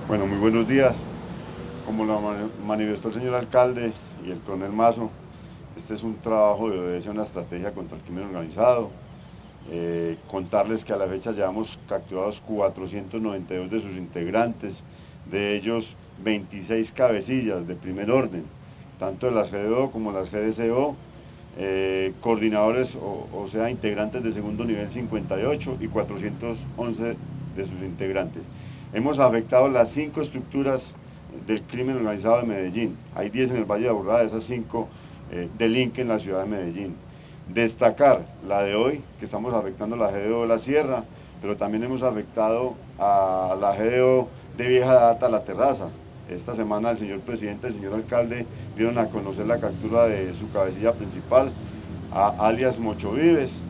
Bueno, muy buenos días. Como lo manifestó el señor alcalde y el coronel Mazo, este es un trabajo de obediencia a una estrategia contra el crimen organizado. Contarles que a la fecha llevamos capturados 492 de sus integrantes, de ellos 26 cabecillas de primer orden, tanto de las GDO como las GDCO, coordinadores, o sea, integrantes de segundo nivel 58 y 411 de sus integrantes. Hemos afectado las 5 estructuras del crimen organizado de Medellín. Hay 10 en el Valle de Aburrá, de esas 5 delinquen en la ciudad de Medellín. Destacar la de hoy, que estamos afectando la GDO de la Sierra, pero también hemos afectado a la GDO de vieja data, La Terraza. Esta semana el señor presidente, el señor alcalde dieron a conocer la captura de su cabecilla principal, alias Mocho Vives,